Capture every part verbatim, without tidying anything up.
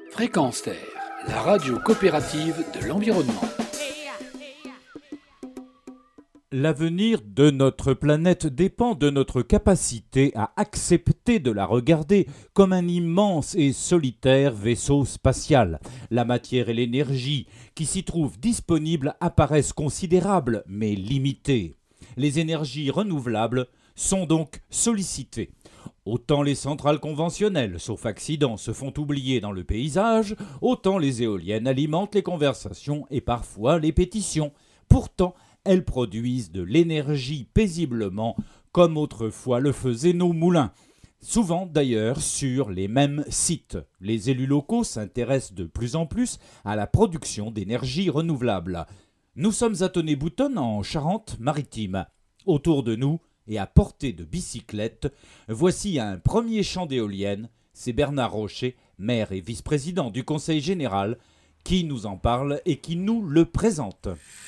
Fréquence Terre, la radio coopérative de l'environnement. L'avenir de notre planète dépend de notre capacité à accepter de la regarder comme un immense et solitaire vaisseau spatial. La matière et l'énergie qui s'y trouvent disponibles apparaissent considérables mais limitées. Les énergies renouvelables sont donc sollicitées. Autant les centrales conventionnelles, sauf accident, se font oublier dans le paysage, autant les éoliennes alimentent les conversations et parfois les pétitions. Pourtant, elles produisent de l'énergie paisiblement, comme autrefois le faisaient nos moulins. Souvent d'ailleurs sur les mêmes sites. Les élus locaux s'intéressent de plus en plus à la production d'énergie renouvelable. Nous sommes à Tonnay-Boutonne en Charente-Maritime. Autour de nous, et à portée de bicyclette, voici un premier champ d'éoliennes. C'est Bernard Rocher, maire et vice-président du Conseil général, qui nous en parle et qui nous le présente.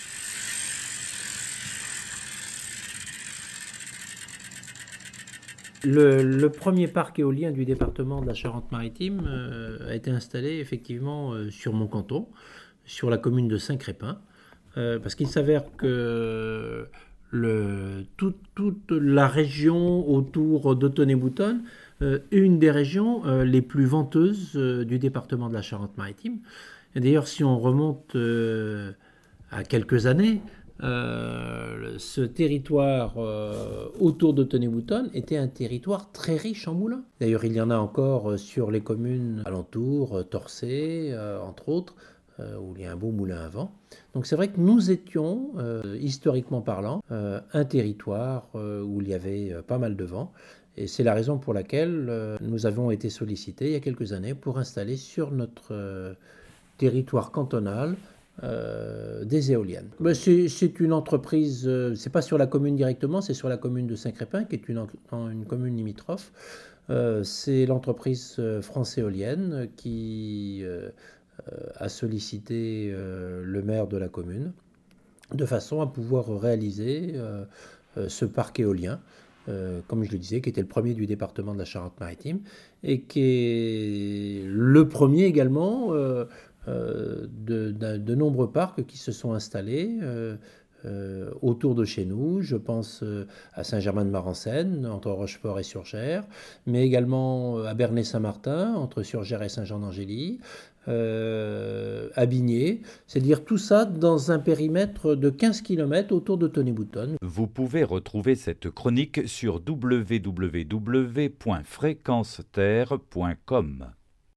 Le, le premier parc éolien du département de la Charente-Maritime euh, a été installé effectivement euh, sur mon canton, sur la commune de Saint-Crépin, euh, parce qu'il s'avère que le, tout, toute la région autour de Tonnay-Boutonne euh, est une des régions euh, les plus venteuses euh, du département de la Charente-Maritime. Et d'ailleurs, si on remonte euh, à quelques années, Euh, ce territoire euh, autour de Tonnay-Boutonne était un territoire très riche en moulins. D'ailleurs, il y en a encore sur les communes alentours, euh, Torcé, euh, entre autres, euh, où il y a un beau moulin à vent. Donc c'est vrai que nous étions, euh, historiquement parlant, euh, un territoire euh, où il y avait euh, pas mal de vent. Et c'est la raison pour laquelle euh, nous avons été sollicités il y a quelques années pour installer sur notre euh, territoire cantonal Euh, des éoliennes. Ben c'est, c'est une entreprise, euh, c'est pas sur la commune directement, c'est sur la commune de Saint-Crépin, qui est une, une commune limitrophe. Euh, c'est l'entreprise euh, France Éolienne qui euh, a sollicité euh, le maire de la commune de façon à pouvoir réaliser euh, euh, ce parc éolien. Euh, comme je le disais, qui était le premier du département de la Charente-Maritime et qui est le premier également euh, euh, de, de, de nombreux parcs qui se sont installés euh, euh, autour de chez nous. Je pense euh, à Saint-Germain-de-Marencennes, entre Rochefort et Surgères, mais également à Bernay-Saint-Martin, entre Surgères et Saint-Jean-d'Angély, euh, à Bigné, c'est-à-dire tout ça dans un périmètre de quinze kilomètres autour de Tonnay-Boutonne. Vous pouvez retrouver cette chronique sur w w w point fréquence terre point com.